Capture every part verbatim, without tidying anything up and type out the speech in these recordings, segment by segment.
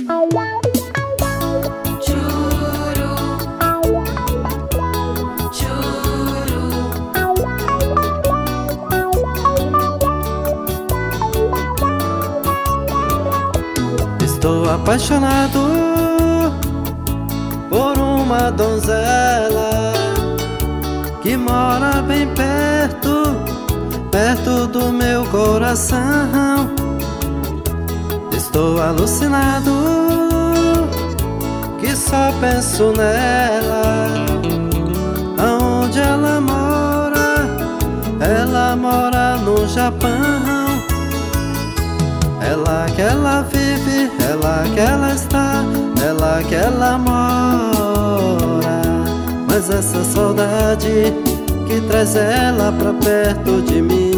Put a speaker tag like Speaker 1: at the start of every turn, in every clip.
Speaker 1: Churu, churu.
Speaker 2: Estou apaixonado por uma donzela que mora bem perto, perto do meu coração. Estou alucinado que só penso nela. Aonde ela mora? Ela mora no Japão. Ela que ela vive, ela que ela está, ela que ela mora. Mas essa saudade que traz ela pra perto de mim.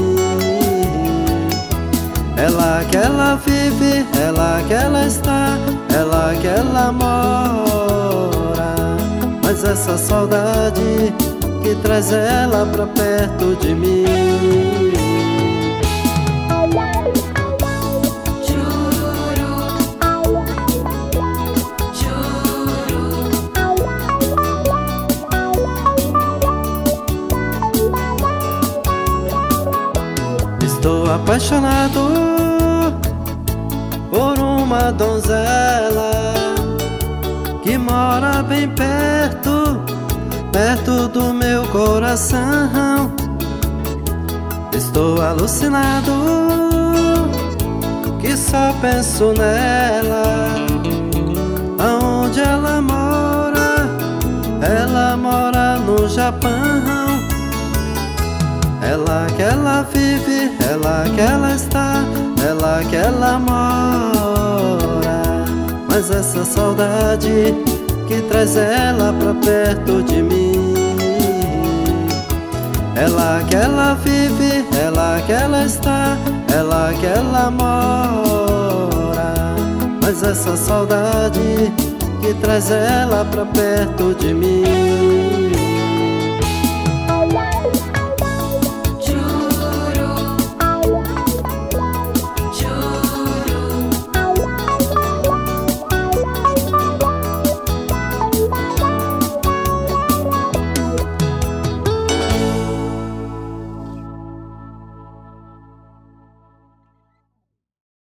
Speaker 2: Ela que ela vive, ela que ela está, ela que ela mora. Mas essa saudade que traz ela pra perto de mim. Estou apaixonado por uma donzela que mora bem perto, perto do meu coração. Estou alucinado que só penso nela. Aonde ela mora? Ela mora no Japão. Ela que ela vive, ela que ela está, ela que ela mora. Mas essa saudade que traz ela pra perto de mim. Ela que ela vive, ela que ela está, ela que ela mora. Mas essa saudade que traz ela pra perto de mim.